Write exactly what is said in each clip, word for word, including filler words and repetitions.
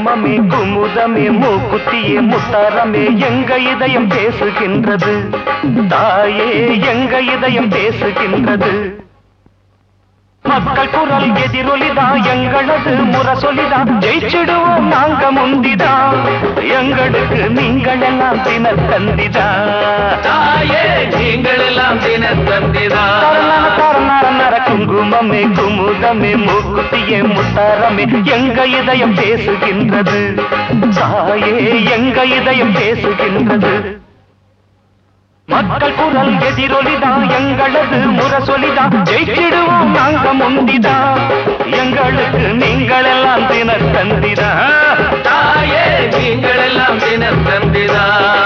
குங்குமமே குமுதமே மூக்குத்தியே முத்தாரமே எங்க இதயம் பேசுகின்றது தாயே எங்க இதயம் பேசுகின்றது மக்கள் குரல் எதிரொலிதா எங்களது முரசொலிதா ஜெயிச்சிடுவோம் நாங்க முந்திதா எங்களுக்கு நீங்கள் எல்லாம் தின தந்திதா தாயே நீங்கள் எல்லாம் தின தந்திதா நர குங்குமமே குமுதமே மூக்குத்தியே முத்தாரமே எங்க இதயம் பேசுகின்றது தாயே எங்க இதயம் பேசுகின்றது மக்கள் குரல் எதிரொலிதா எங்களது முரசொலிதா ஜெயிச்சிடுவோம் நாங்க முந்திதா எங்களுக்கு நீங்கள் எல்லாம் தின தந்திதா தாயே நீங்கள் எல்லாம் தின தந்திதா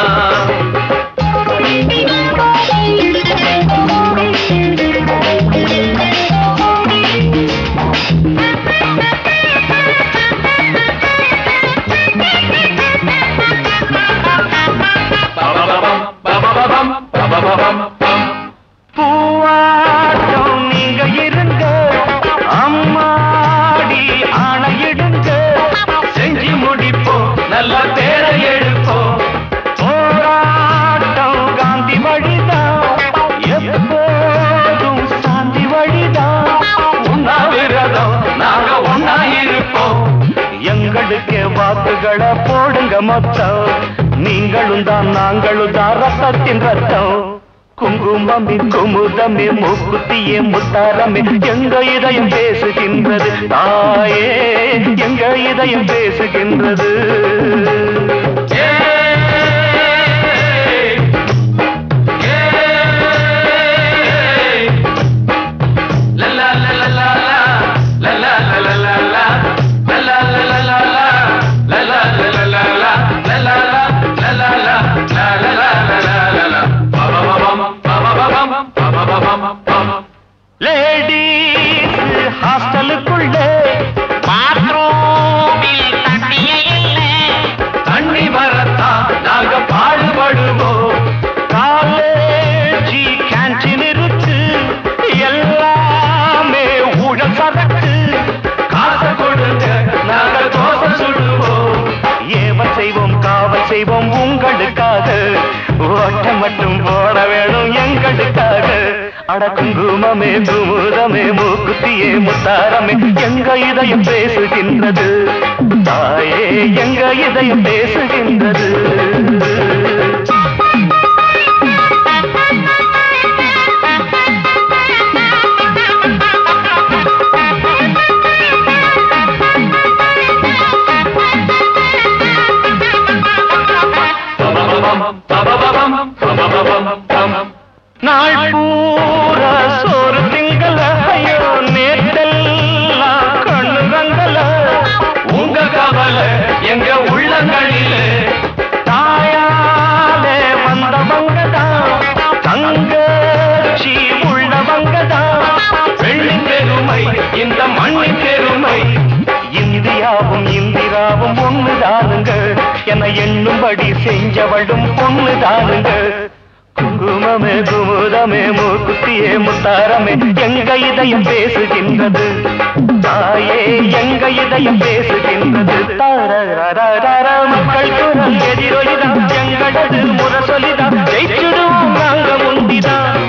பூவாட்டம் நீங்க இருங்க அம்மாடி ஆணையிடுங்க செஞ்சு முடிப்போம் நல்ல பேரை எடுப்போம் போராட்டம் காந்தி வழிதான் எப்போதும் சாந்தி வழிதான் உண்ணாவிரதம் நாங்க ஒன்னா இருப்போம் எங்களுக்கு வாக்குகளை போடுங்க மொத்தம் நீங்களும் தான் நாங்களும் தான் ரத்தத்தின் ரத்தம் குங்குமமே குமுதமே மூக்குத்தியே முத்தாரமே எங்க இதயம் பேசுகின்றது தாயே எங்க இதயம் பேசுகின்றது லேடீஸ் ஹாஸ்டலுக்குள்ளே பாத்ரூமில் தண்ணியே இல்லை தண்ணி வரத்தான் நாங்க பாடுபடுவோம் காலேஜி கேன்டீன் இருக்கு எல்லாமே ஊழல் சரக்கு காசை கொடுங்க நாங்க தோசை சுடுவோம் ஏவல் செய்வோம் காவல் செய்வோம் உங்களுக்காக ஓட்ட மட்டும் போட வேணும் எங்களுக்காக அட குங்குமமே குமுதமே மூக்குத்தியே முத்தாரமே எங்க இதயம் பேசுகின்றது தாயே எங்க இதயம் பேசுகின்றது நாள் பூரா சோறு திங்கள ஐயோ நேற்றெல்லாம் கண்ணு ரங்கல உங்க கவலை எங்க உள்ளங்களில் தாயாலே வந்தவங்கதான் தங்கச்சி உள்ளவங்கதான் வெள்ளி பெருமை இந்த மண்ணின் பெருமை இந்தியாவும் இந்திராவும் ஒண்ணுதானுங்க என எண்ணும்படி செஞ்சவளும் பொண்ணுதானுங்க குங்குமமே குமுதமே மூக்குத்தியே முத்தாரமே எங்க இதயம் பேசுகின்றது தாயே எங்க இதயம் பேசுகின்றது தாரரரரர மக்கள் குரல் எதிரொலிதான் எங்களது முரசொலிதான் ஜெயிச்சிடுவோம் நாங்க முந்திதான்